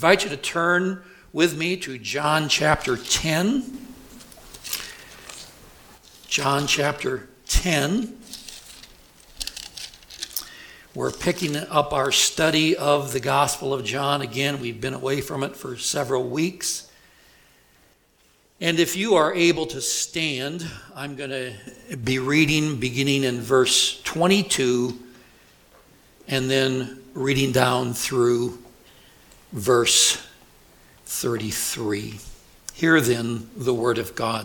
I invite you to turn with me to John chapter 10. John chapter 10. We're picking up our study of the Gospel of John. Again, we've been away from it for several weeks. And if you are able to stand, I'm going to be reading beginning in verse 22 and then reading down through verse 33. Hear then the word of God.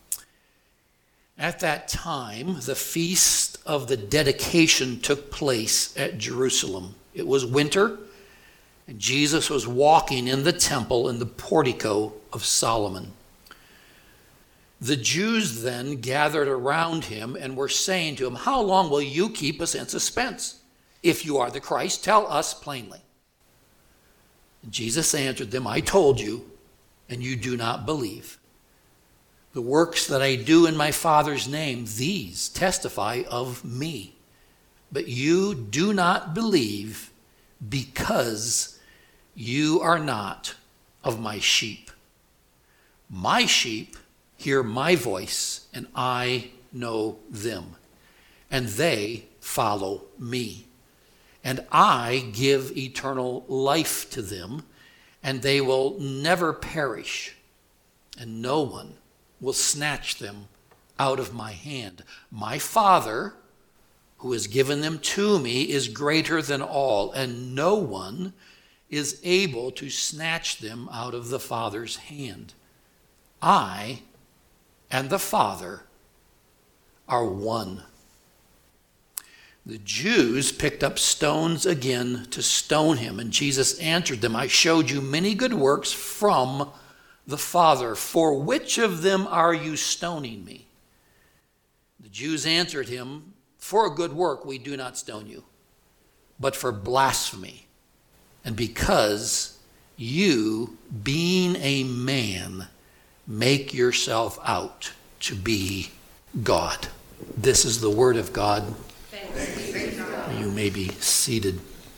At that time, the feast of the dedication took place at Jerusalem. It was winter, and Jesus was walking in the temple in the portico of Solomon. The Jews then gathered around him and were saying to him, "How long will you keep us in suspense? If you are the Christ, tell us plainly." Jesus answered them, "I told you, and you do not believe. The works that I do in my Father's name, these testify of me. But you do not believe because you are not of my sheep. My sheep hear my voice, and I know them, and they follow me. And I give eternal life to them, and they will never perish, and no one will snatch them out of my hand. My Father, who has given them to me, is greater than all, and no one is able to snatch them out of the Father's hand. I and the Father are one." The Jews picked up stones again to stone him, and Jesus answered them, "I showed you many good works from the Father. For which of them are you stoning me?" The Jews answered him, "For a good work we do not stone you, but for blasphemy, and because you, being a man, make yourself out to be God." This is the word of God. You may be seated.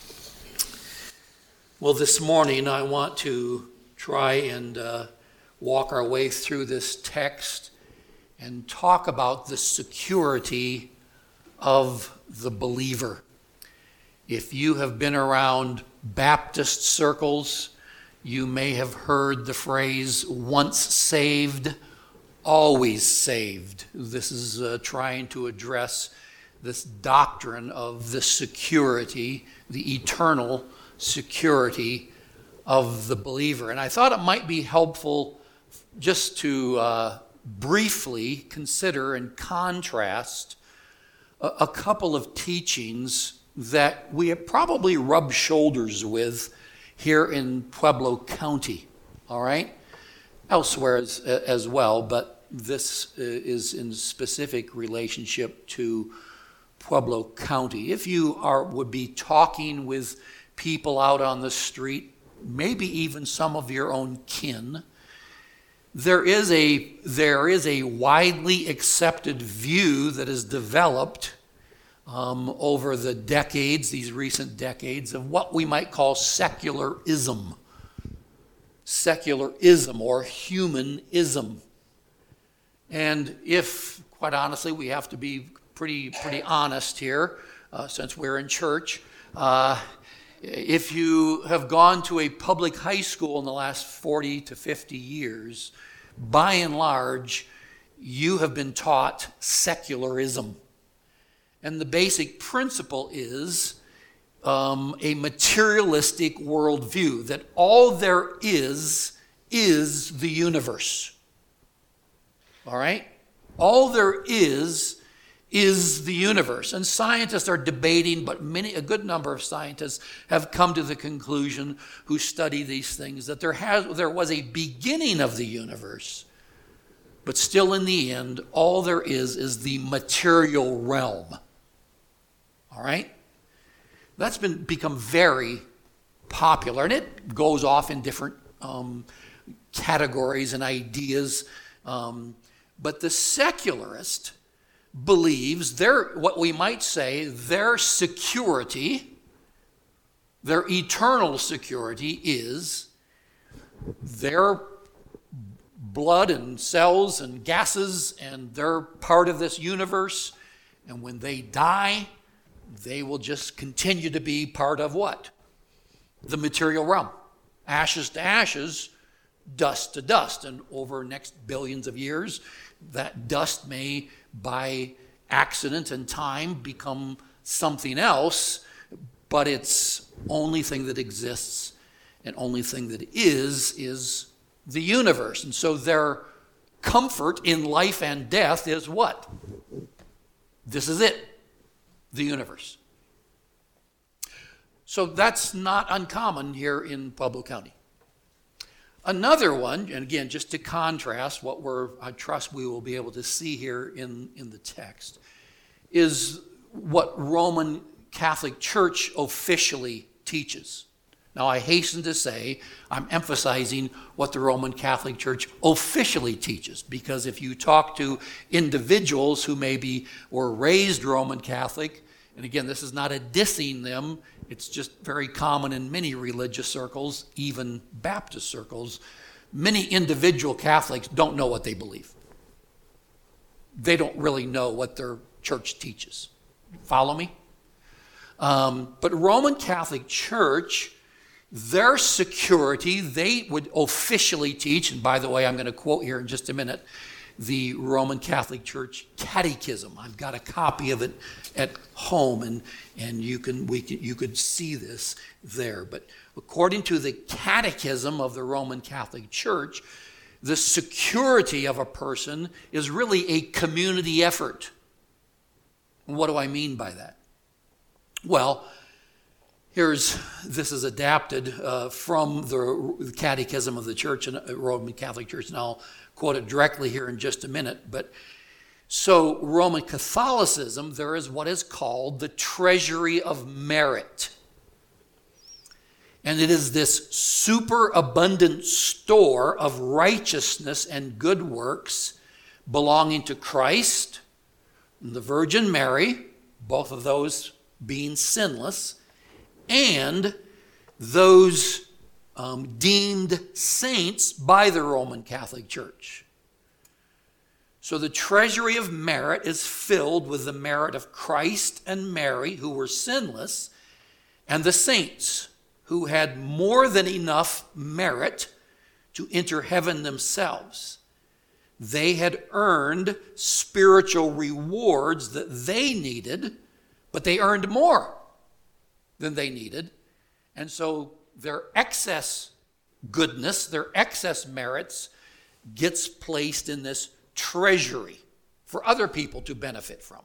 Well, this morning I want to try and walk our way through this text and talk about the security of the believer. If you have been around Baptist circles, you may have heard the phrase, "once saved, always saved." This is trying to address this doctrine of the security, the eternal security of the believer. And I thought it might be helpful just to briefly consider and contrast a couple of teachings that we have probably rubbed shoulders with here in Pueblo County, all right? Elsewhere as well, but this is in specific relationship to Pueblo County. If you would be talking with people out on the street, maybe even some of your own kin, there is a widely accepted view that has developed over the decades, these recent decades, of what we might call secularism or humanism. And if, quite honestly, we have to be pretty honest here, since we're in church. If you have gone to a public high school in the last 40 to 50 years, by and large, you have been taught secularism. And the basic principle is a materialistic worldview, that all there is the universe. All right? All there is the universe. And scientists are debating, but a good number of scientists have come to the conclusion, who study these things, that there was a beginning of the universe, but still in the end, all there is the material realm. All right? That's become very popular, and it goes off in different categories and ideas. But the secularist believes what we might say, their security, their eternal security is They're blood and cells and gases, and they're part of this universe. And when they die, they will just continue to be part of what? The material realm. Ashes to ashes, dust to dust. And over the next billions of years, that dust may, by accident and time, become something else, but it's only thing that exists and only thing that is the universe. And so their comfort in life and death is what? This is it, the universe. So that's not uncommon here in Pueblo County. Another one, and again, just to contrast what I trust we will be able to see here in the text, is what Roman Catholic Church officially teaches. Now, I hasten to say I'm emphasizing what the Roman Catholic Church officially teaches, because if you talk to individuals who maybe were raised Roman Catholic, and again, this is not a dissing them, it's just very common in many religious circles, even Baptist circles, many individual Catholics don't know what they believe. They don't really know what their church teaches. Follow me? But Roman Catholic Church, their security, they would officially teach, and by the way, I'm going to quote here in just a minute, the Roman Catholic Church Catechism. I've got a copy of it at home, and you could see this there. But according to the Catechism of the Roman Catholic Church, the security of a person is really a community effort. And what do I mean by that? Well, this is adapted from the Catechism of the Church, and Roman Catholic Church, and I'll quote it directly here in just a minute. But so Roman Catholicism, there is what is called the treasury of merit. And it is this superabundant store of righteousness and good works belonging to Christ and the Virgin Mary, both of those being sinless, and those deemed saints by the Roman Catholic Church. So the treasury of merit is filled with the merit of Christ and Mary, who were sinless, and the saints, who had more than enough merit to enter heaven themselves. They had earned spiritual rewards that they needed, but they earned more than they needed. And so their excess goodness, their excess merits, gets placed in this treasury for other people to benefit from.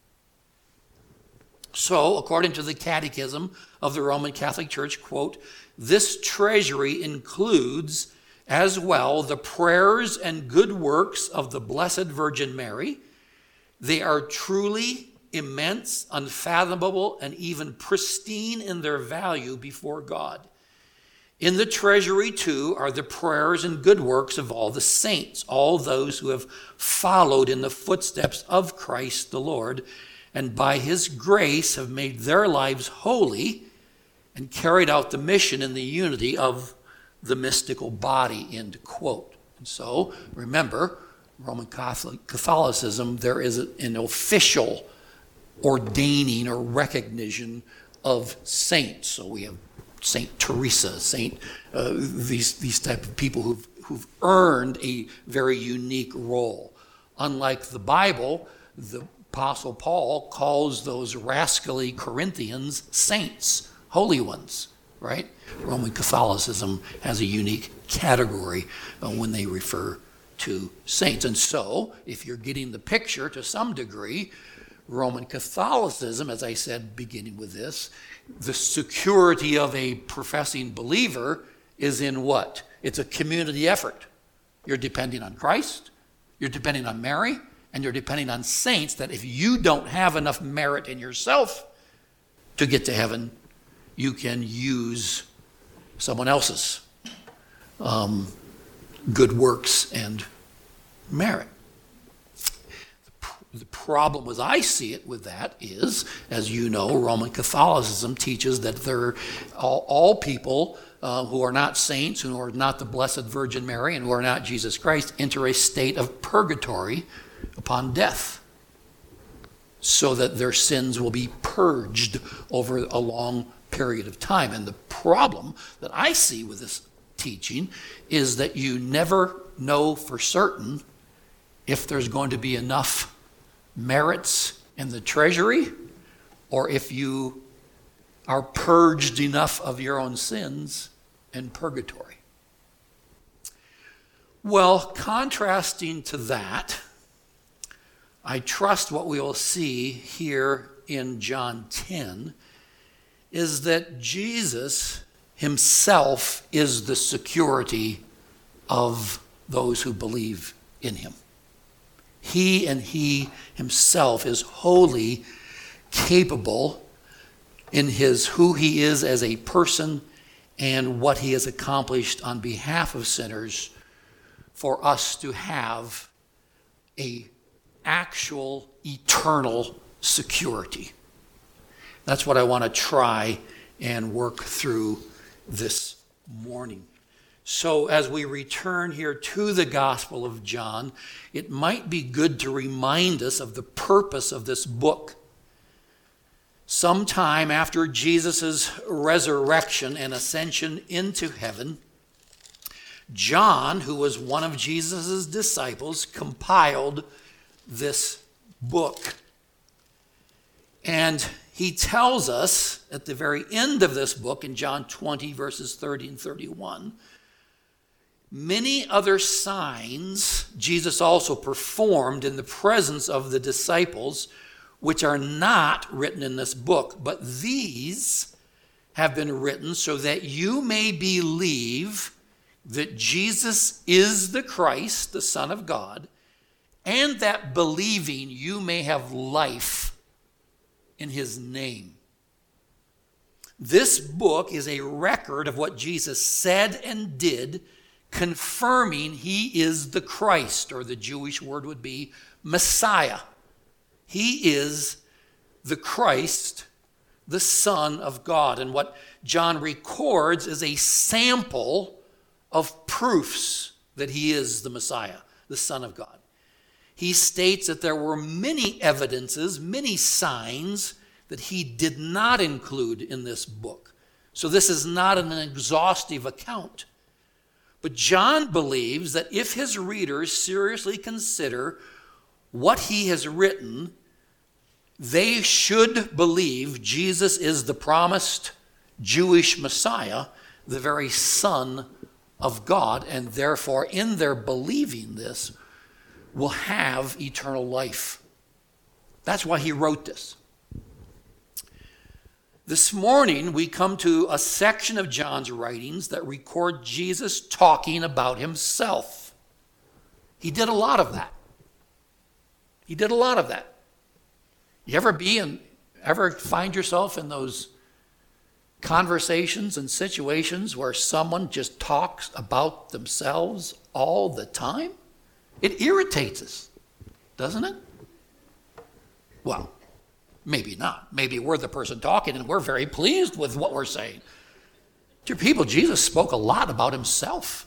So, according to the Catechism of the Roman Catholic Church, quote, this treasury includes as well the prayers and good works of the Blessed Virgin Mary. They are truly immense, unfathomable, and even pristine in their value before God. In the treasury, too, are the prayers and good works of all the saints, all those who have followed in the footsteps of Christ the Lord, and by his grace have made their lives holy and carried out the mission in the unity of the mystical body, end quote. And so, remember, Roman Catholicism, there is an official ordaining or recognition of saints. So we have Saint Teresa, these type of people who've earned a very unique role. Unlike the Bible, the Apostle Paul calls those rascally Corinthians saints, holy ones, right? Roman Catholicism has a unique category when they refer to saints. And so, if you're getting the picture to some degree, Roman Catholicism, as I said, beginning with this, the security of a professing believer is in what? It's a community effort. You're depending on Christ, you're depending on Mary, and you're depending on saints that if you don't have enough merit in yourself to get to heaven, you can use someone else's good works and merit. The problem, as I see it with that, is, as you know, Roman Catholicism teaches that all people who are not saints, who are not the Blessed Virgin Mary, and who are not Jesus Christ, enter a state of purgatory upon death, so that their sins will be purged over a long period of time. And the problem that I see with this teaching is that you never know for certain if there's going to be enough merits in the treasury, or if you are purged enough of your own sins in purgatory. Well, contrasting to that, I trust what we will see here in John 10 is that Jesus himself is the security of those who believe in him. He and he himself is wholly capable in his who he is as a person and what he has accomplished on behalf of sinners for us to have a actual eternal security. That's what I want to try and work through this morning. So as we return here to the Gospel of John, it might be good to remind us of the purpose of this book. Sometime after Jesus' resurrection and ascension into heaven, John, who was one of Jesus' disciples, compiled this book. And he tells us at the very end of this book, in John 20, verses 30 and 31, many other signs Jesus also performed in the presence of the disciples, which are not written in this book, but these have been written so that you may believe that Jesus is the Christ, the Son of God, and that believing you may have life in his name. This book is a record of what Jesus said and did, confirming he is the Christ, or the Jewish word would be Messiah. He is the Christ, the Son of God. And what John records is a sample of proofs that he is the Messiah, the Son of God. He states that there were many evidences, many signs that he did not include in this book. So this is not an exhaustive account. But John believes that if his readers seriously consider what he has written, they should believe Jesus is the promised Jewish Messiah, the very Son of God, and therefore in their believing this will have eternal life. That's why he wrote this. This morning, we come to a section of John's writings that record Jesus talking about himself. He did a lot of that. He did a lot of that. You ever find yourself in those conversations and situations where someone just talks about themselves all the time? It irritates us, doesn't it? Well, maybe not. Maybe we're the person talking and we're very pleased with what we're saying. Dear people, Jesus spoke a lot about himself.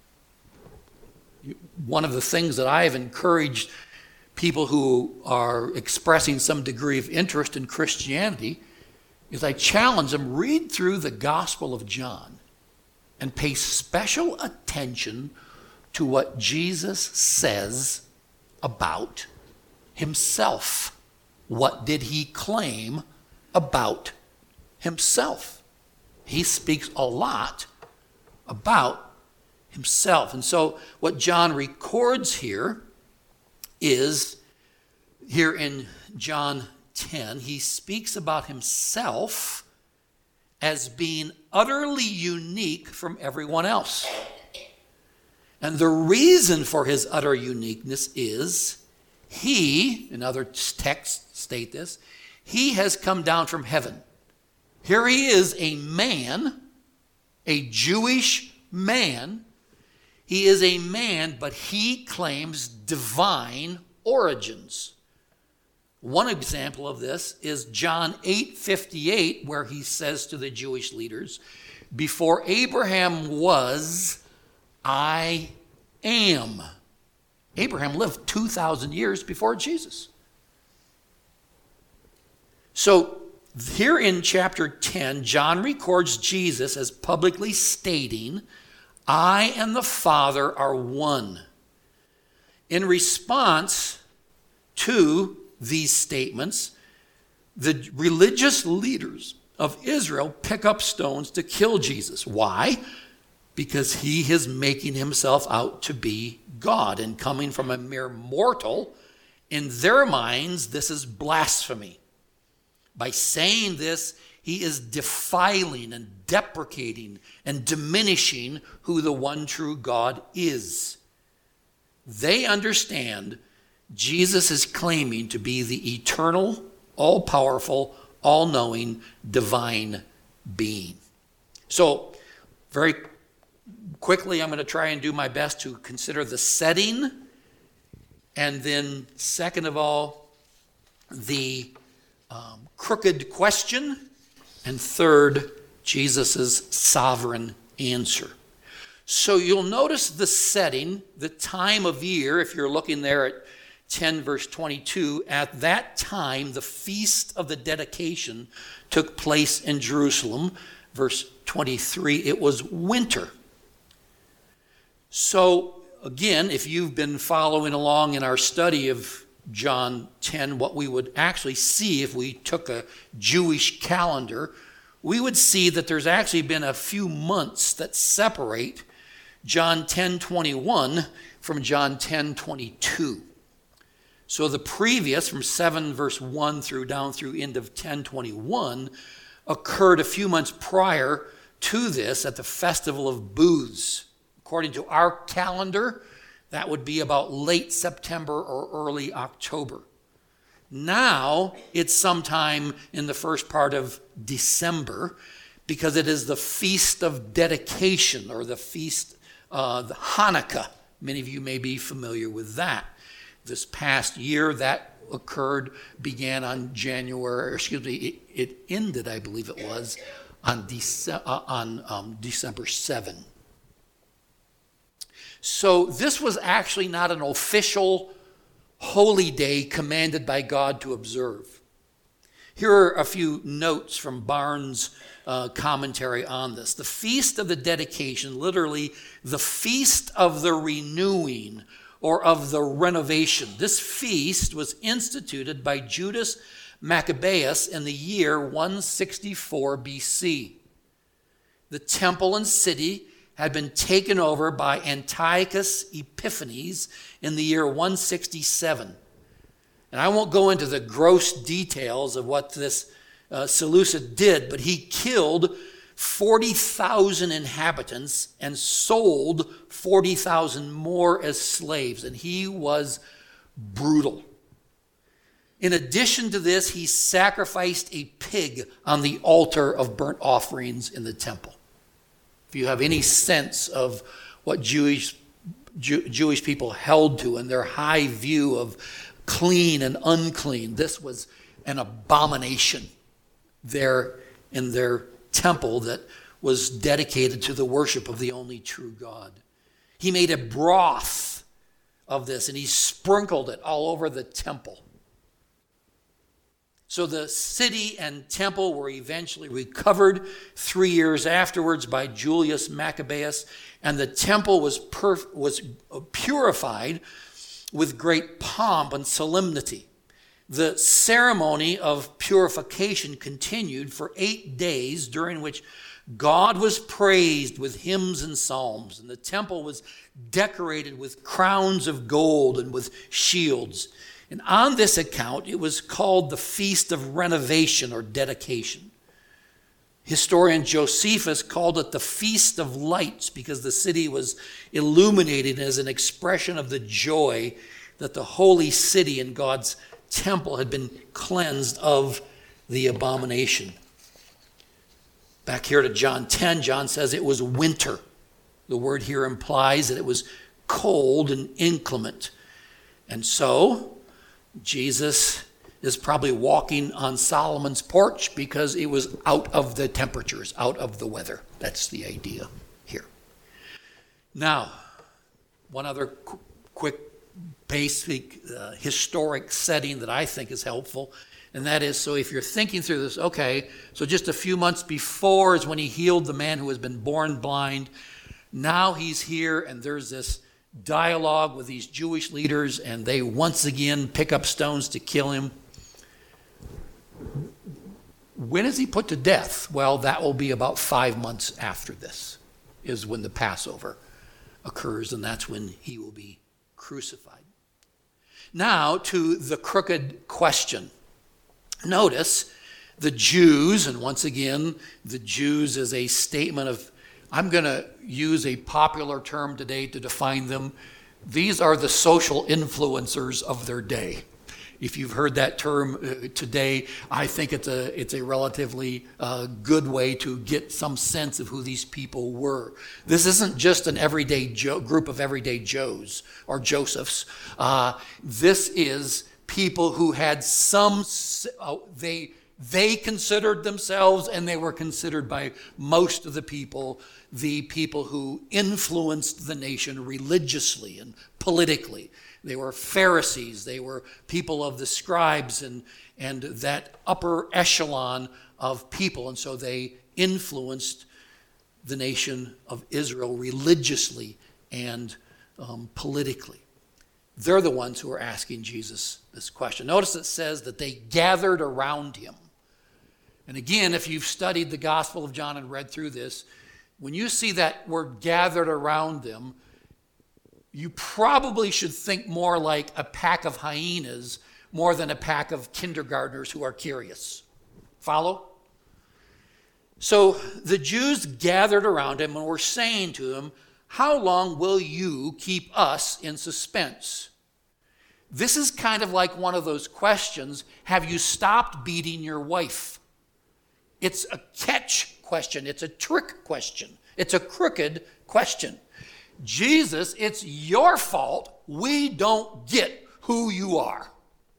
One of the things that I have encouraged people who are expressing some degree of interest in Christianity is I challenge them, read through the Gospel of John and pay special attention to what Jesus says about himself. What did he claim about himself? He speaks a lot about himself. And so what John records here is, here in John 10, he speaks about himself as being utterly unique from everyone else. And the reason for his utter uniqueness is he, and other texts state this, he has come down from heaven. Here he is, a man, a Jewish man. He is a man, but he claims divine origins. One example of this is John 8:58, where he says to the Jewish leaders, before Abraham was, I am. Abraham lived 2,000 years before Jesus. So here in chapter 10, John records Jesus as publicly stating, I and the Father are one. In response to these statements, the religious leaders of Israel pick up stones to kill Jesus. Why? Because he is making himself out to be God, and coming from a mere mortal, in their minds, this is blasphemy. By saying this, he is defiling and deprecating and diminishing who the one true God is. They understand Jesus is claiming to be the eternal, all-powerful, all-knowing, divine being. So, very quickly, I'm going to try and do my best to consider the setting, and then, second of all, the crooked question, and third, Jesus' sovereign answer. So you'll notice the setting, the time of year, if you're looking there at 10 verse 22, at that time the feast of the dedication took place in Jerusalem. Verse 23, it was winter. So again, if you've been following along in our study of John 10, what we would actually see if we took a Jewish calendar, we would see that there's actually been a few months that separate John 10:21 from John 10:22. So the previous, from 7 verse 1 through down through end of 10:21, occurred a few months prior to this at the Festival of Booths. According to our calendar, that would be about late September or early October. Now it's sometime in the first part of December, because it is the Feast of Dedication, or the Feast the Hanukkah. Many of you may be familiar with that. This past year that began on it ended, I believe it was, on December 7. So this was actually not an official holy day commanded by God to observe. Here are a few notes from Barnes' commentary on this. The Feast of the Dedication, literally the Feast of the Renewing or of the Renovation. This feast was instituted by Judas Maccabeus in the year 164 BC. The temple and city had been taken over by Antiochus Epiphanes in the year 167. And I won't go into the gross details of what this Seleucid did, but he killed 40,000 inhabitants and sold 40,000 more as slaves, and he was brutal. In addition to this, he sacrificed a pig on the altar of burnt offerings in the temple. If you have any sense of what Jewish people held to and their high view of clean and unclean, this was an abomination there in their temple that was dedicated to the worship of the only true God. He made a broth of this and he sprinkled it all over the temple. So the city and temple were eventually recovered 3 years afterwards by Julius Maccabeus, and the temple was purified with great pomp and solemnity. The ceremony of purification continued for 8 days, during which God was praised with hymns and psalms, and the temple was decorated with crowns of gold and with shields. And on this account, it was called the Feast of Renovation or Dedication. Historian Josephus called it the Feast of Lights because the city was illuminated as an expression of the joy that the holy city and God's temple had been cleansed of the abomination. Back here to John 10, John says it was winter. The word here implies that it was cold and inclement. And so, Jesus is probably walking on Solomon's porch because it was out of the temperatures, out of the weather. That's the idea here. Now, one other quick basic historic setting that I think is helpful, and that is, so if you're thinking through this, okay, so just a few months before is when he healed the man who has been born blind. Now he's here, and there's this dialogue with these Jewish leaders, and they once again pick up stones to kill him. When is he put to death? Well, that will be about 5 months after this, is when the Passover occurs, and that's when he will be crucified. Now to the crooked question. Notice the Jews, and once again, the Jews is a statement of, I'm going to use a popular term today to define them. These are the social influencers of their day. If you've heard that term today, I think it's a relatively good way to get some sense of who these people were. This isn't just an everyday group of everyday Joes or Josephs. This is people who had they considered themselves, and they were considered by most of the people who influenced the nation religiously and politically. They were Pharisees. They were people of the scribes and that upper echelon of people. And so they influenced the nation of Israel religiously and politically. They're the ones who are asking Jesus this question. Notice it says that they gathered around him. And again, if you've studied the Gospel of John and read through this, when you see that word gathered around them, you probably should think more like a pack of hyenas more than a pack of kindergartners who are curious. Follow? So the Jews gathered around him and were saying to him, how long will you keep us in suspense? This is kind of like one of those questions, have you stopped beating your wife? It's a catch question. It's a trick question. It's a crooked question. Jesus, it's your fault we don't get who you are.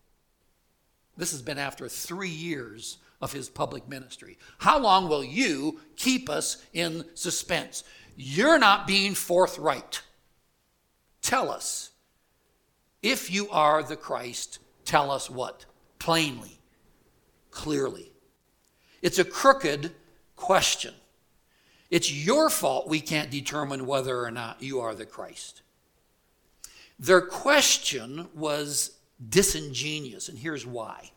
This has been after 3 years of his public ministry. How long will you keep us in suspense? You're not being forthright. Tell us. If you are the Christ, tell us what? Plainly, clearly. It's a crooked question. It's your fault we can't determine whether or not you are the Christ. Their question was disingenuous, and here's why.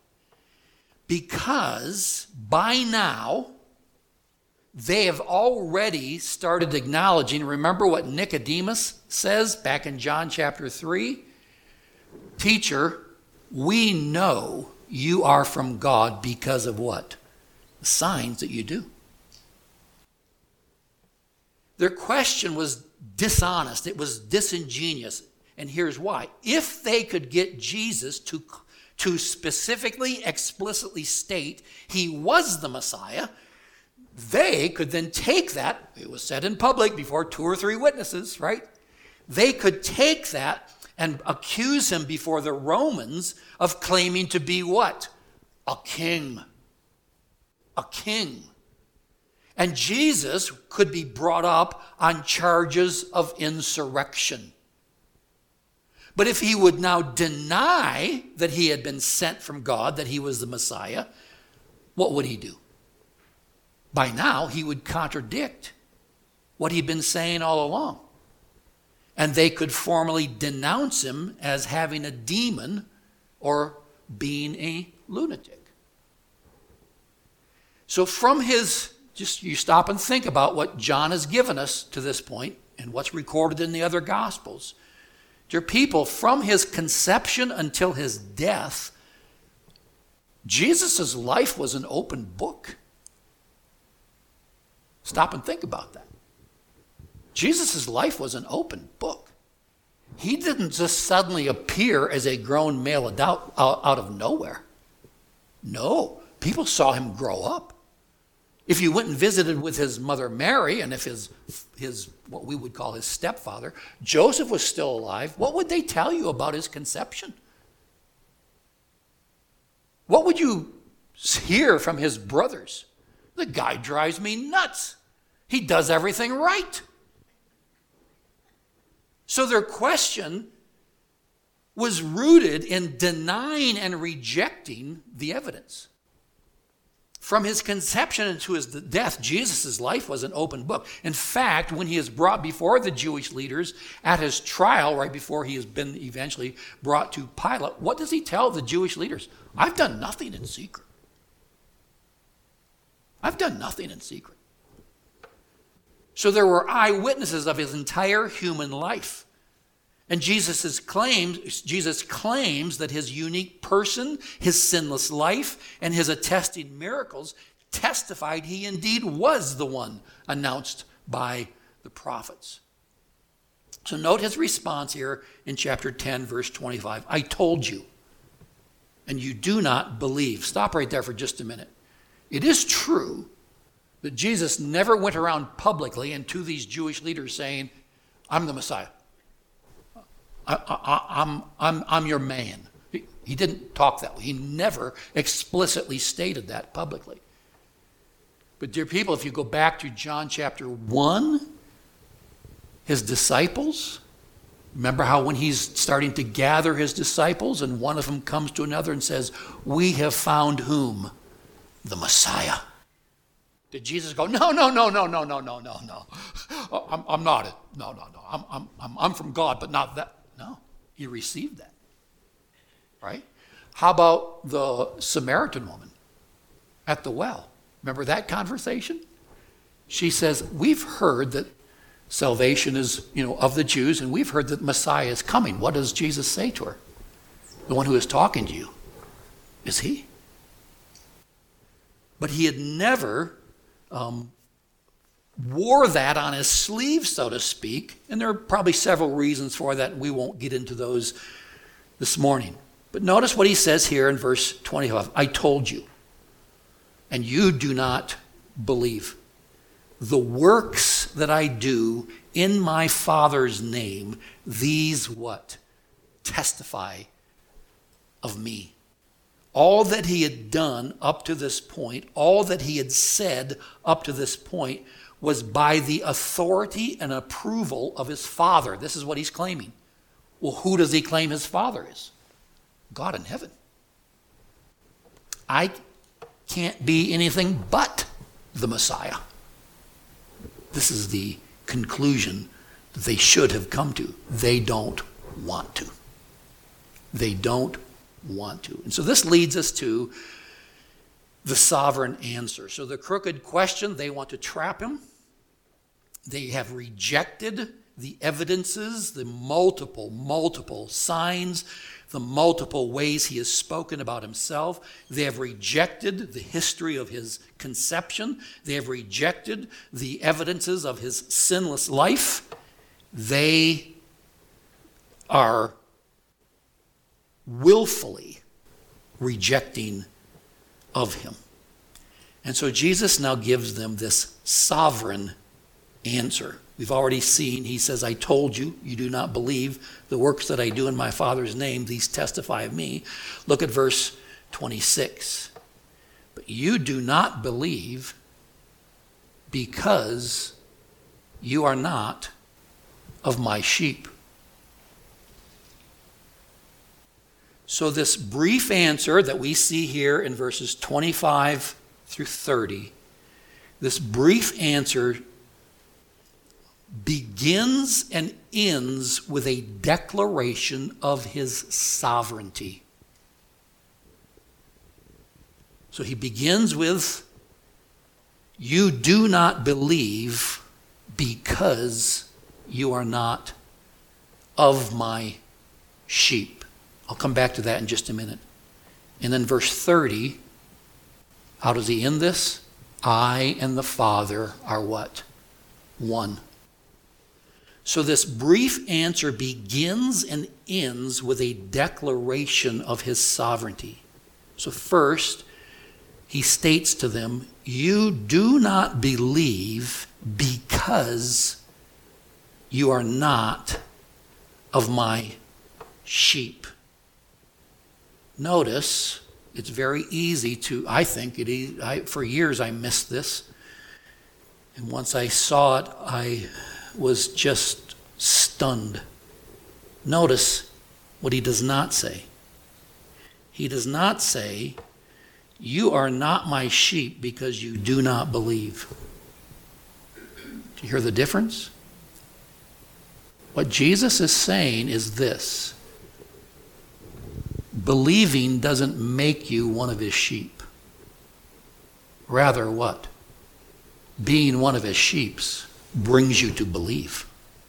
Because by now, they have already started acknowledging, remember what Nicodemus says back in John chapter 3? Teacher, we know you are from God because of what? The signs that you do. Their question was dishonest. It was disingenuous. And here's why. If they could get Jesus to specifically, explicitly state he was the Messiah, they could then take that, it was said in public before 2 or 3 witnesses, right? They could take that and accuse him before the Romans of claiming to be what? A king. A king. And Jesus could be brought up on charges of insurrection. But if he would now deny that he had been sent from God, that he was the Messiah, what would he do? By now, he would contradict what he'd been saying all along. And they could formally denounce him as having a demon or being a lunatic. So from his, just you stop and think about what John has given us to this point and what's recorded in the other Gospels. Dear people, from his conception until his death, Jesus' life was an open book. Stop and think about that. Jesus' life was an open book. He didn't just suddenly appear as a grown male adult out of nowhere. No, people saw him grow up. If you went and visited with his mother Mary, and if his what we would call his stepfather, Joseph was still alive, what would they tell you about his conception? What would you hear from his brothers? The guy drives me nuts. He does everything right. So their question was rooted in denying and rejecting the evidence. From his conception into his death, Jesus' life was an open book. In fact, when he is brought before the Jewish leaders at his trial, right before he has been eventually brought to Pilate, what does he tell the Jewish leaders? I've done nothing in secret. I've done nothing in secret. So there were eyewitnesses of his entire human life. And Jesus claims that his unique person, his sinless life, and his attesting miracles testified he indeed was the one announced by the prophets. So note his response here in chapter 10, verse 25. I told you, and you do not believe. Stop right there for just a minute. It is true that Jesus never went around publicly and to these Jewish leaders saying, I'm the Messiah. I'm your man. He didn't talk that way. He never explicitly stated that publicly. But dear people, if you go back to John chapter 1, his disciples, remember how when he's starting to gather his disciples and one of them comes to another and says, we have found whom? The Messiah. Did Jesus go, no. I'm not it. No. I'm from God, but not that. No, he received that. Right? How about the Samaritan woman at the well? Remember that conversation? She says, we've heard that salvation is, of the Jews, and we've heard that Messiah is coming. What does Jesus say to her? The one who is talking to you is he. But he had never wore that on his sleeve, so to speak, and there are probably several reasons for that. We won't get into those this morning. But notice what he says here in verse 25. I told you, and you do not believe. The works that I do in my Father's name, these what? Testify of me. All that he had done up to this point, all that he had said up to this point, was by the authority and approval of his Father. This is what he's claiming. Well, who does he claim his Father is? God in heaven. I can't be anything but the Messiah. This is the conclusion that they should have come to. They don't want to. They don't want to. And so this leads us to the sovereign answer. So the crooked question, they want to trap him. They have rejected the evidences, the multiple signs, the multiple ways he has spoken about himself. They have rejected the history of his conception. They have rejected the evidences of his sinless life. They are willfully rejecting of him. And so Jesus now gives them this sovereign answer. We've already seen, he says, I told you, you do not believe the works that I do in my Father's name, these testify of me. Look at verse 26. But you do not believe because you are not of my sheep. So this brief answer that we see here in verses 25 through 30, this brief answer begins and ends with a declaration of his sovereignty. So he begins with, you do not believe because you are not of my sheep. I'll come back to that in just a minute. And then verse 30, how does he end this? I and the Father are what? One. So this brief answer begins and ends with a declaration of his sovereignty. So first, he states to them, you do not believe because you are not of my sheep. Notice It's very easy to, I think, for years I missed this. And once I saw it, I was just stunned. Notice what he does not say. He does not say, you are not my sheep because you do not believe. Do you hear the difference? What Jesus is saying is this. Believing doesn't make you one of his sheep. Rather, what? Being one of his sheep brings you to believe.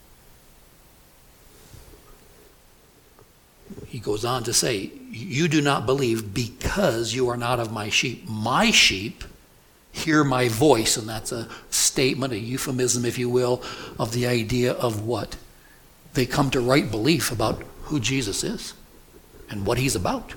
He goes on to say, you do not believe because you are not of my sheep. My sheep hear my voice, and that's a statement, a euphemism, if you will, of the idea of what? They come to right belief about who Jesus is and what he's about.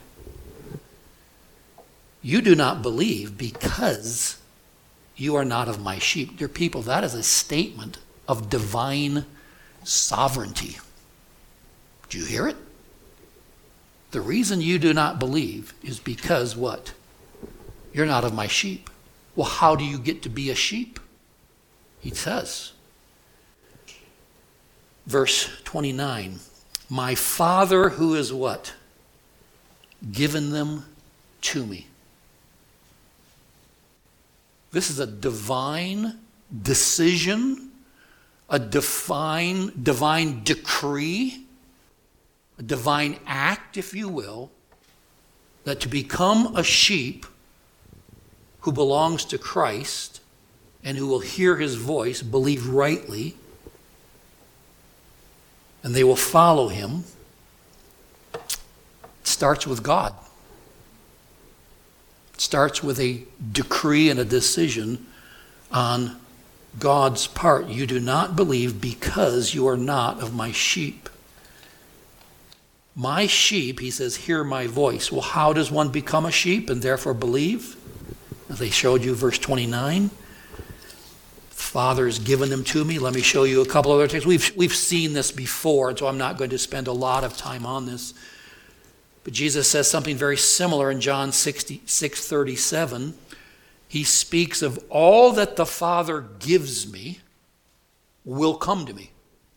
You do not believe because you are not of my sheep. Dear people, that is a statement of divine sovereignty. Do you hear it? The reason you do not believe is because what? You're not of my sheep. Well, how do you get to be a sheep? He says, verse 29, my Father who is what? Given them to me. This is a divine decision, a divine decree, a divine act, if you will, that to become a sheep who belongs to Christ and who will hear his voice, believe rightly, and they will follow him, it starts with God. It starts with a decree and a decision on God's part. You do not believe because you are not of my sheep. My sheep, he says, hear my voice. Well, how does one become a sheep and therefore believe? As they showed you, verse 29. The Father has given them to me. Let me show you a couple other texts. We've seen this before, and so I'm not going to spend a lot of time on this. But Jesus says something very similar in John 6:37. He speaks of all that the Father gives me will come to me.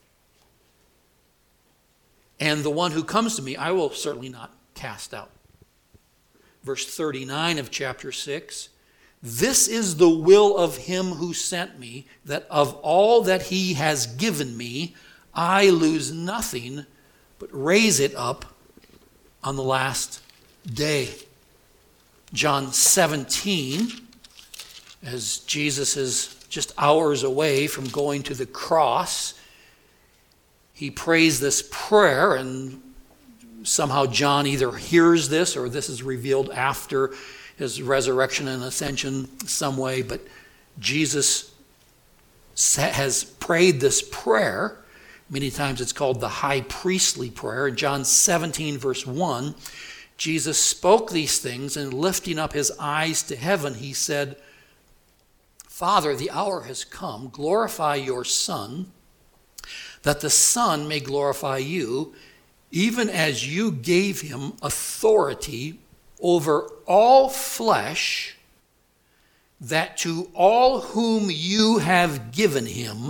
And the one who comes to me, I will certainly not cast out. Verse 39 of chapter 6, this is the will of him who sent me, that of all that he has given me, I lose nothing, but raise it up on the last day. John 17, as Jesus is just hours away from going to the cross, he prays this prayer, and somehow John either hears this or this is revealed after his resurrection and ascension some way. But Jesus has prayed this prayer. Many times it's called the high priestly prayer. In John 17, verse 1, Jesus spoke these things, and lifting up his eyes to heaven, he said, Father, the hour has come. Glorify your Son, that the Son may glorify you, even as you gave him authority over all flesh, that to all whom you have given him,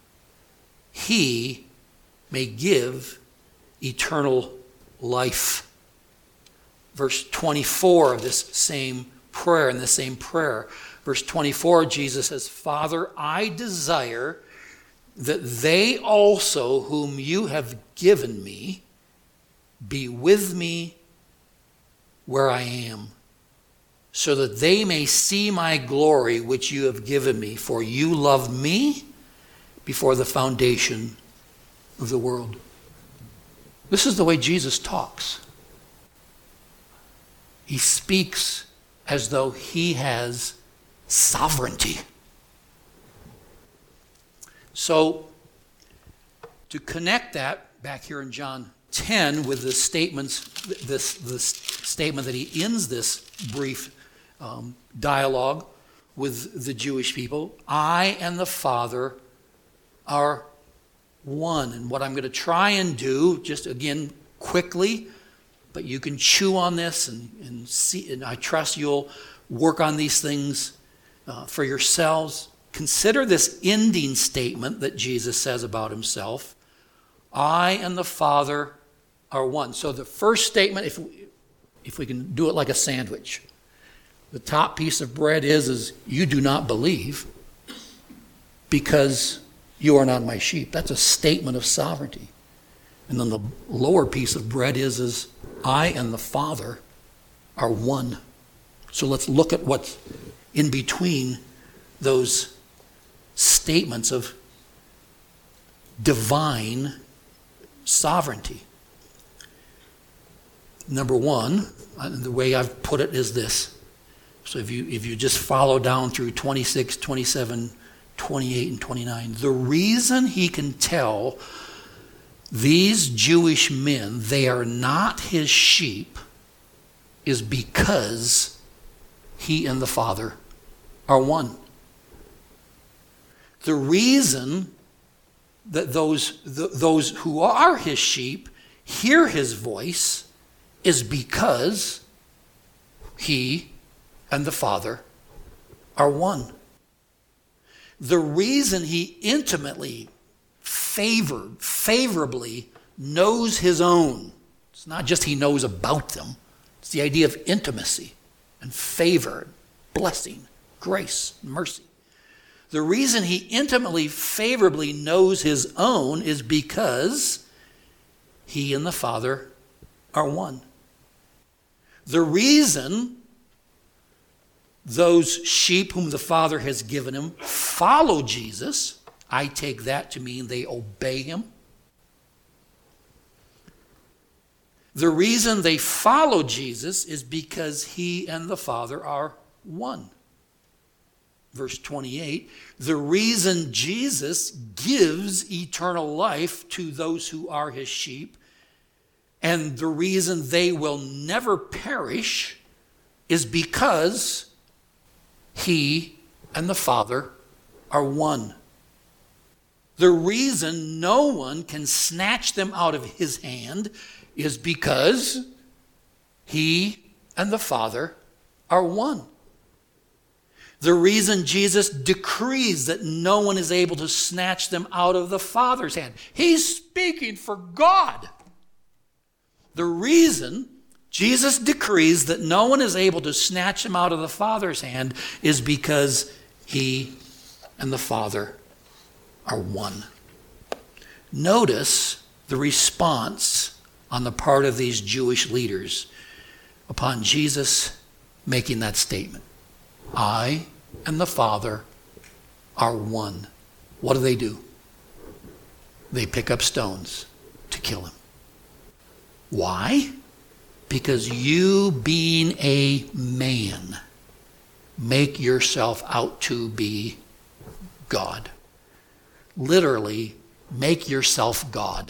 he may give eternal life. Verse 24 of this same prayer, in the same prayer, verse 24, Jesus says, Father, I desire that they also whom you have given me be with me where I am, so that they may see my glory which you have given me, for you loved me before the foundation of the world. This is the way Jesus talks. He speaks as though he has sovereignty. So, to connect that back here in John 10 with the statements, this statement that he ends this brief dialogue with the Jewish people, I and the Father are one. And what I'm going to try and do, just again quickly, but you can chew on this and see, and I trust you'll work on these things for yourselves. Consider this ending statement that Jesus says about himself. I and the Father are one. So the first statement, if we can do it like a sandwich, the top piece of bread is you do not believe because you are not my sheep. That's a statement of sovereignty. And then the lower piece of bread is I and the Father are one. So let's look at what's in between those statements of divine sovereignty. Number one, the way I've put it is this. So if you just follow down through 26, 27, 28, and 29, the reason he can tell these Jewish men they are not his sheep is because he and the Father are one. The reason that those who are his sheep hear his voice is because he and the Father are one. The reason he intimately, favorably knows his own, it's not just he knows about them, it's the idea of intimacy and favor, blessing, grace, mercy. The reason he intimately, favorably knows his own is because he and the Father are one. The reason those sheep whom the Father has given him follow Jesus, I take that to mean they obey him. The reason they follow Jesus is because he and the Father are one. Verse 28, the reason Jesus gives eternal life to those who are his sheep, and the reason they will never perish, is because he and the Father are one. The reason no one can snatch them out of his hand is because he and the Father are one. The reason Jesus decrees that no one is able to snatch them out of the Father's hand. He's speaking for God. The reason Jesus decrees that no one is able to snatch them out of the Father's hand is because he and the Father are one. Notice the response on the part of these Jewish leaders upon Jesus making that statement. I and the Father are one. What do? They pick up stones to kill him. Why? Because you, being a man, make yourself out to be God. Literally, make yourself God.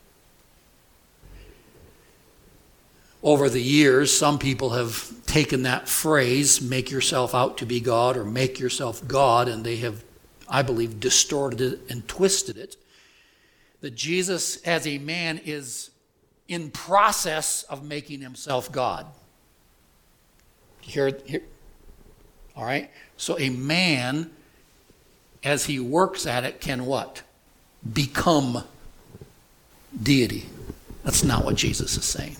Over the years, some people have taken that phrase, make yourself out to be God, or make yourself God, and they have, I believe, distorted it and twisted it. That Jesus, as a man, is in process of making himself God. Here. All right? So a man, as he works at it, can what? Become deity. That's not what Jesus is saying.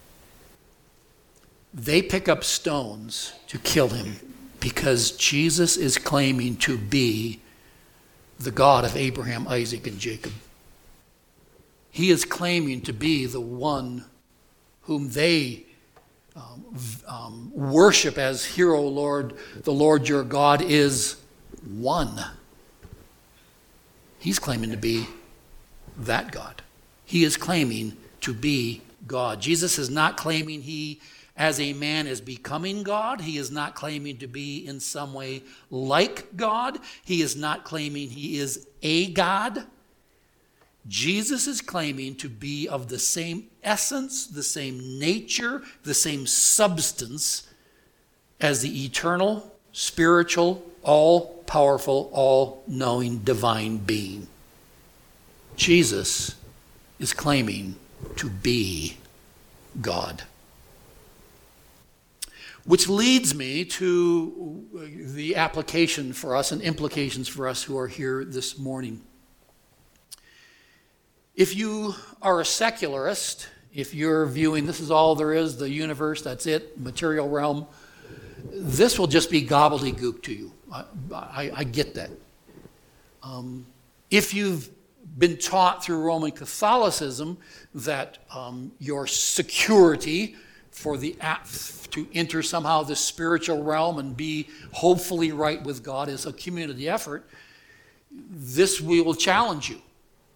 They pick up stones to kill him because Jesus is claiming to be the God of Abraham, Isaac, and Jacob. He is claiming to be the one whom they worship as hero Lord, the Lord your God is one. He's claiming to be that God. He is claiming to be God. Jesus is not claiming he, as a man, is becoming God. He is not claiming to be in some way like God. He is not claiming he is a God. Jesus is claiming to be of the same essence, the same nature, the same substance as the eternal, spiritual, all-powerful, all-knowing divine being. Jesus is claiming to be God. Which leads me to the application for us and implications for us who are here this morning. If you are a secularist, if you're viewing this is all there is, the universe, that's it, material realm, this will just be gobbledygook to you. I get that. If you've been taught through Roman Catholicism that your security for to enter somehow the spiritual realm and be hopefully right with God is a community effort, this will challenge you.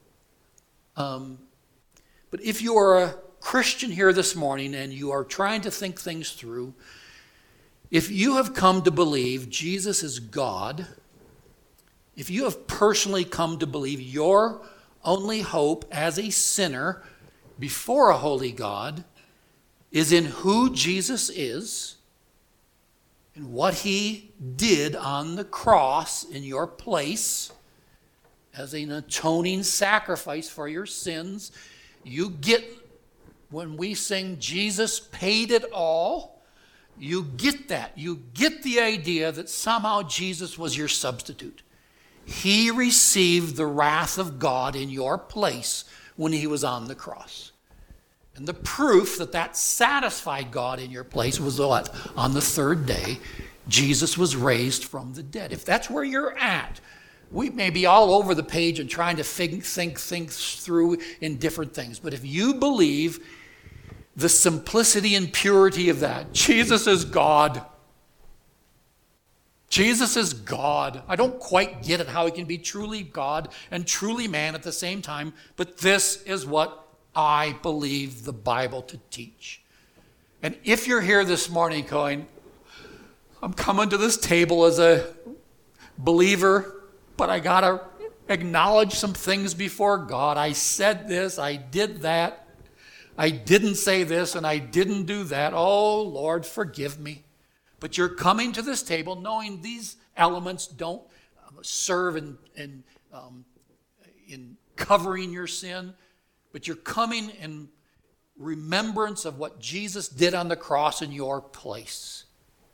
But if you are a Christian here this morning and you are trying to think things through, if you have come to believe Jesus is God, if you have personally come to believe your only hope as a sinner before a holy God is in who Jesus is and what he did on the cross in your place as an atoning sacrifice for your sins, you get, when we sing Jesus paid it all, you get that. You get the idea that somehow Jesus was your substitute. He received the wrath of God in your place when he was on the cross. And the proof that that satisfied God in your place was what? On the third day, Jesus was raised from the dead. If that's where you're at, we may be all over the page and trying to think through in different things. But if you believe the simplicity and purity of that, Jesus is God. Jesus is God. I don't quite get it how he can be truly God and truly man at the same time, but this is what I believe the Bible to teach. And if you're here this morning going, I'm coming to this table as a believer, but I got to acknowledge some things before God. I said this, I did that, I didn't say this, and I didn't do that. Oh, Lord, forgive me. But you're coming to this table knowing these elements don't serve in covering your sin, but you're coming in remembrance of what Jesus did on the cross in your place.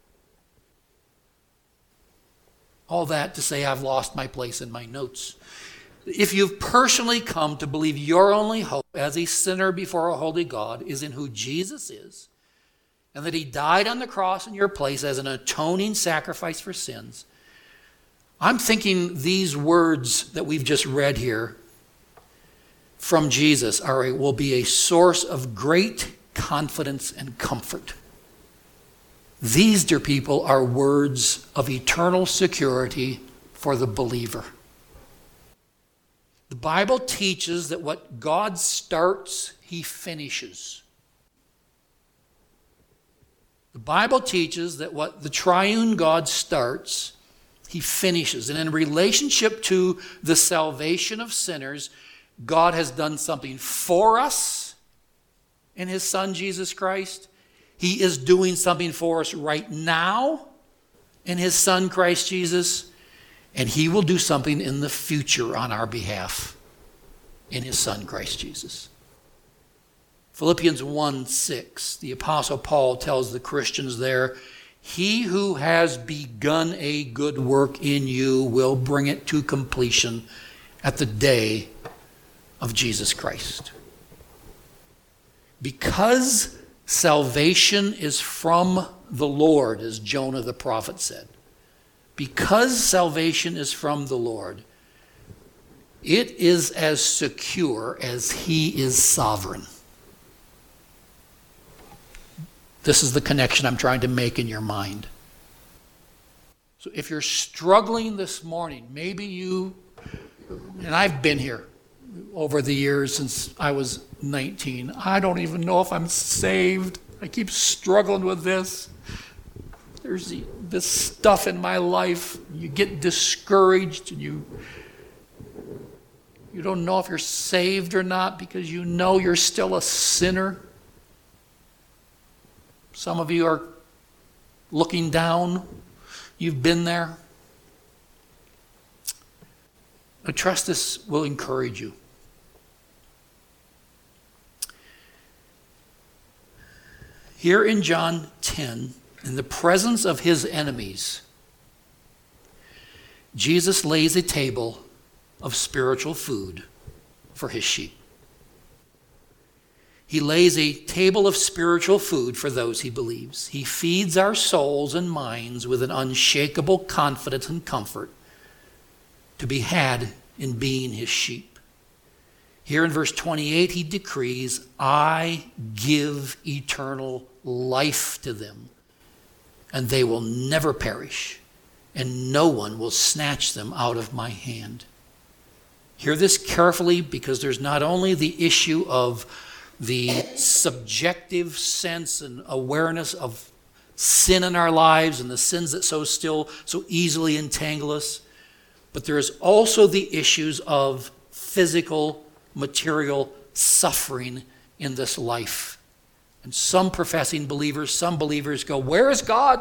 All that to say I've lost my place in my notes. If you've personally come to believe your only hope as a sinner before a holy God is in who Jesus is, and that he died on the cross in your place as an atoning sacrifice for sins, I'm thinking these words that we've just read here from Jesus will be a source of great confidence and comfort. These, dear people, are words of eternal security for the believer. The Bible teaches that what God starts, he finishes. The Bible teaches that what the triune God starts, he finishes. And in relationship to the salvation of sinners, God has done something for us in his Son, Jesus Christ. He is doing something for us right now in his Son, Christ Jesus. And he will do something in the future on our behalf in his Son, Christ Jesus. Philippians 1:6, the Apostle Paul tells the Christians there, he who has begun a good work in you will bring it to completion at the day of Jesus Christ. Because salvation is from the Lord, as Jonah the prophet said. Because salvation is from the Lord, it is as secure as he is sovereign. This is the connection I'm trying to make in your mind. So if you're struggling this morning, maybe you, and I've been here over the years since I was 19. I don't even know if I'm saved. I keep struggling with this. There's this stuff in my life. You get discouraged and you don't know if you're saved or not because you know you're still a sinner. Some of you are looking down. You've been there. I trust this will encourage you. Here in John 10, in the presence of his enemies, Jesus lays a table of spiritual food for his sheep. He lays a table of spiritual food for those he believes. He feeds our souls and minds with an unshakable confidence and comfort to be had in being his sheep. Here in verse 28, he decrees, I give eternal life to them, and they will never perish, and no one will snatch them out of my hand. Hear this carefully, because there's not only the issue of the subjective sense and awareness of sin in our lives and the sins that so easily entangle us, but there is also the issues of physical, material suffering in this life. And some professing believers, some believers go, where is God?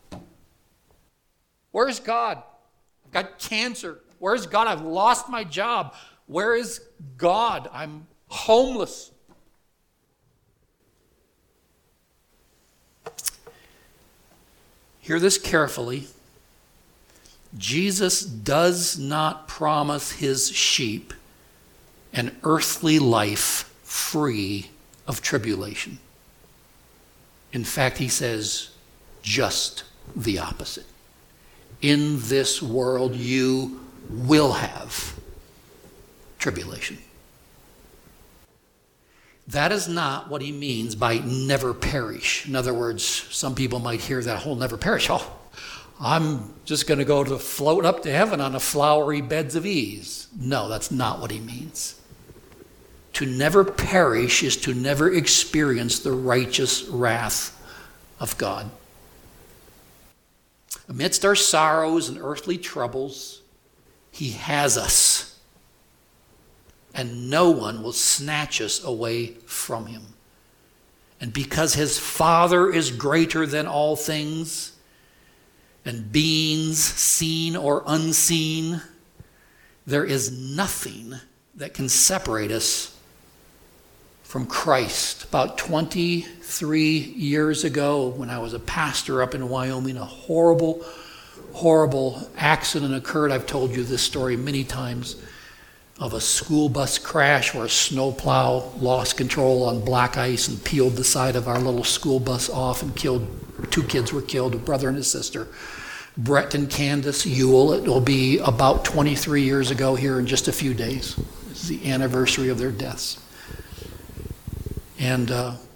Where is God? I've got cancer. Where is God? I've lost my job. Where is God? I'm homeless. Hear this carefully. Jesus does not promise his sheep an earthly life free of tribulation. In fact, he says just the opposite. In this world you will have tribulation. That is not what he means by never perish. In other words, some people might hear that whole never perish. Oh, I'm just going to go to float up to heaven on a flowery beds of ease. No, that's not what he means. To never perish is to never experience the righteous wrath of God. Amidst our sorrows and earthly troubles, he has us. And no one will snatch us away from him. And because his Father is greater than all things, and beings seen or unseen, there is nothing that can separate us from Christ. About 23 years ago, when I was a pastor up in Wyoming, a horrible, horrible accident occurred. I've told you this story many times, of a school bus crash where a snowplow lost control on black ice and peeled the side of our little school bus off and killed, 2 kids were killed, a brother and a sister. Brett and Candace Ewell. It will be about 23 years ago here in just a few days. This is the anniversary of their deaths. And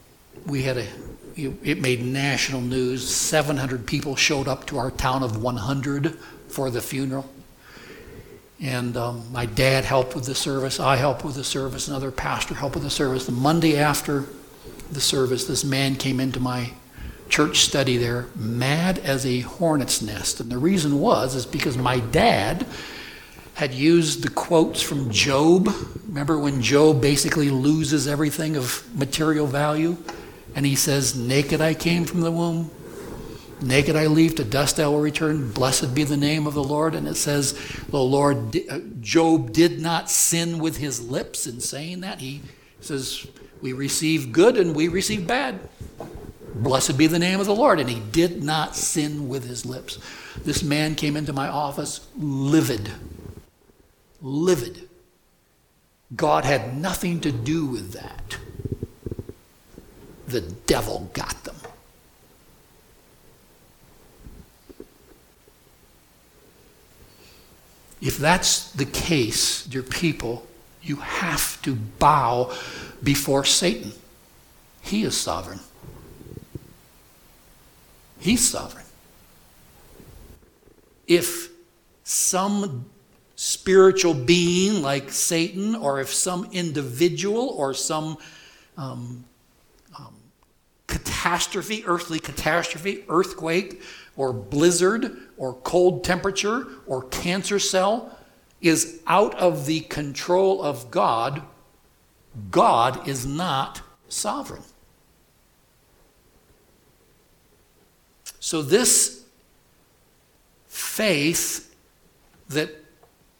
it made national news. 700 people showed up to our town of 100 for the funeral. And my dad helped with the service. I helped with the service. Another pastor helped with the service. The Monday after the service, this man came into my church study there, mad as a hornet's nest. And the reason is because my dad had used the quotes from Job. Remember when Job basically loses everything of material value? And he says, naked I came from the womb, naked I leave, to dust I will return. Blessed be the name of the Lord. And it says, Job did not sin with his lips in saying that. He says, we receive good and we receive bad. Blessed be the name of the Lord. And he did not sin with his lips. This man came into my office livid. Livid. God had nothing to do with that. The devil got them. If that's the case, dear people, you have to bow before Satan. He is sovereign. He's sovereign. If some spiritual being like Satan, or if some individual or some catastrophe, earthly catastrophe, earthquake, or blizzard, or cold temperature, or cancer cell is out of the control of God, God is not sovereign. So this faith that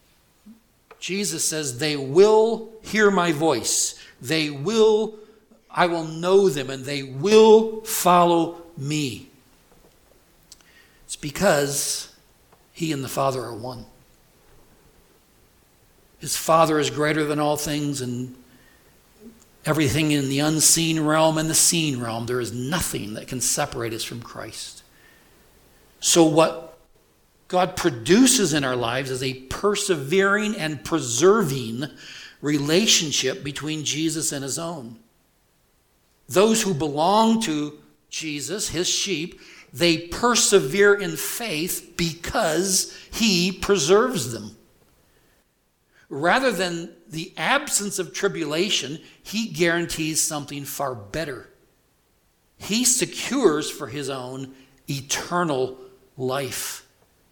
Jesus says, they will hear my voice, they will I will know them and they will follow me. It's because he and the Father are one. His Father is greater than all things, and everything in the unseen realm and the seen realm, there is nothing that can separate us from Christ. So what God produces in our lives is a persevering and preserving relationship between Jesus and his own. Those who belong to Jesus, his sheep, they persevere in faith because he preserves them. Rather than the absence of tribulation, he guarantees something far better. He secures for his own eternal life.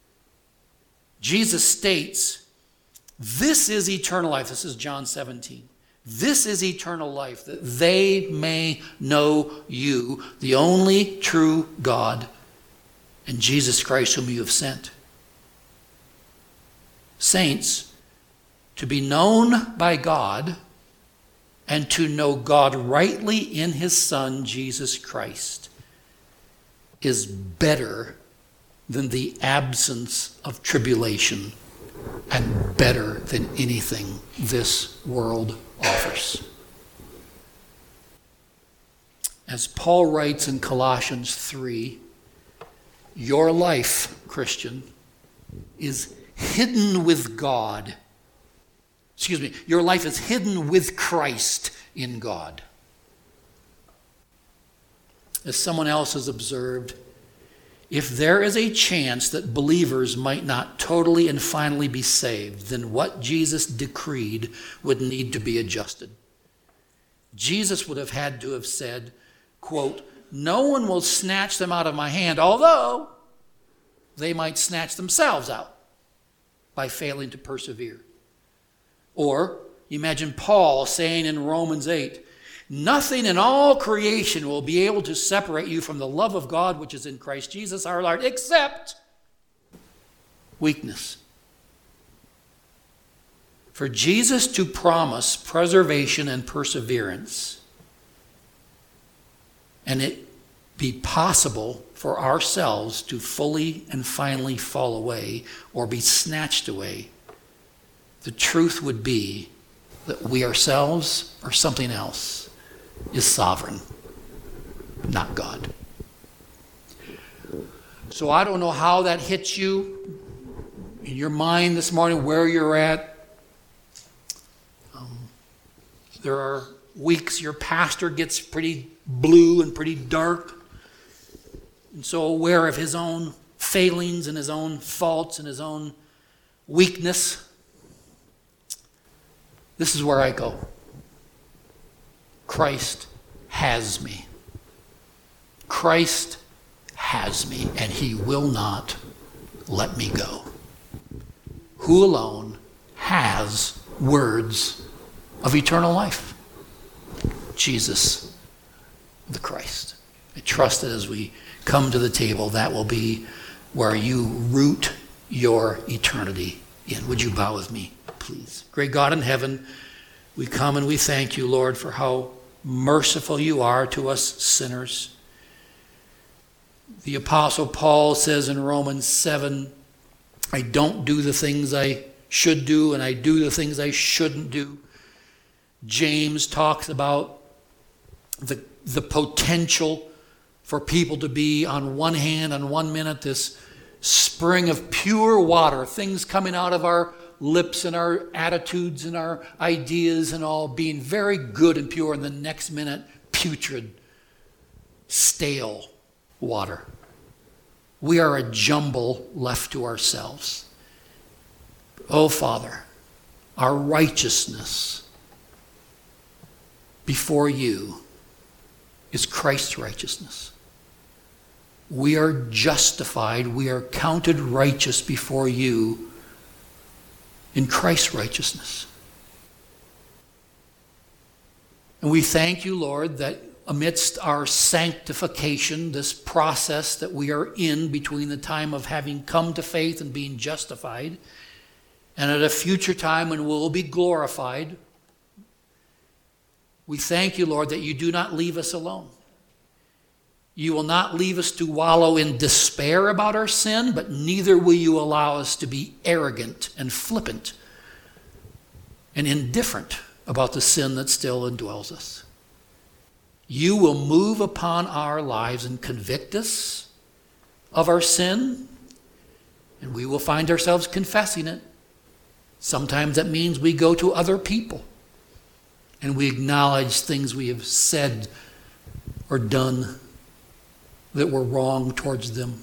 Jesus states, this is eternal life. This is John 17. This is eternal life, that they may know you, the only true God, and Jesus Christ whom you have sent. Saints, to be known by God and to know God rightly in his Son, Jesus Christ, is better than the absence of tribulation and better than anything this world offers. As Paul writes in Colossians 3, your life, Christian, is hidden with God. Your life is hidden with Christ in God. As someone else has observed, if there is a chance that believers might not totally and finally be saved, then what Jesus decreed would need to be adjusted. Jesus would have had to have said, quote, no one will snatch them out of my hand, although they might snatch themselves out by failing to persevere. Or imagine Paul saying in Romans 8, nothing in all creation will be able to separate you from the love of God which is in Christ Jesus our Lord, except weakness. For Jesus to promise preservation and perseverance, and it be possible for ourselves to fully and finally fall away or be snatched away, the truth would be that we ourselves or something else is sovereign, not God. So I don't know how that hits you in your mind this morning, where you're at. There are weeks your pastor gets pretty blue and pretty dark, and so aware of his own failings and his own faults and his own weakness. This is where I go. Christ has me. Christ has me, and he will not let me go. Who alone has words of eternal life? Jesus the Christ. I trust that as we come to the table, that will be where you root your eternity in. Would you bow with me, please? Great God in heaven, we come and we thank you, Lord, for how merciful you are to us sinners. The Apostle Paul says in Romans 7, I don't do the things I should do, and I do the things I shouldn't do. James talks about the potential for people to be, on one hand, on 1 minute, this spring of pure water, things coming out of our lips and our attitudes and our ideas and all being very good and pure, and the next minute, putrid, stale water. We are a jumble left to ourselves. Oh, Father, our righteousness before you is Christ's righteousness. We are justified, we are counted righteous before you in Christ's righteousness. And we thank you, Lord, that amidst our sanctification, this process that we are in between the time of having come to faith and being justified, and at a future time when we'll be glorified, We thank you, Lord, that you do not leave us alone. You will not leave us to wallow in despair about our sin, but neither will you allow us to be arrogant and flippant and indifferent about the sin that still indwells us. You will move upon our lives and convict us of our sin, and we will find ourselves confessing it. Sometimes that means we go to other people and we acknowledge things we have said or done that were wrong towards them.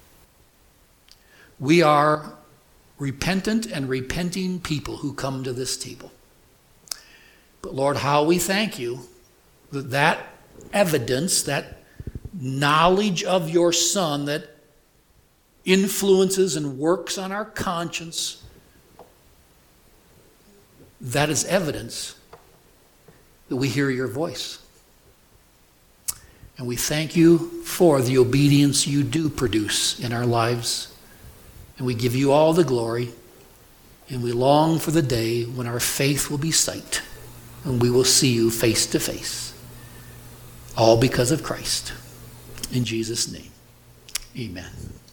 We are repentant and repenting people who come to this table. But Lord, how we thank you that evidence, that knowledge of your Son that influences and works on our conscience, that is evidence that we hear your voice. And we thank you for the obedience you do produce in our lives. And we give you all the glory. And we long for the day when our faith will be sight and we will see you face to face. All because of Christ. In Jesus' name, amen.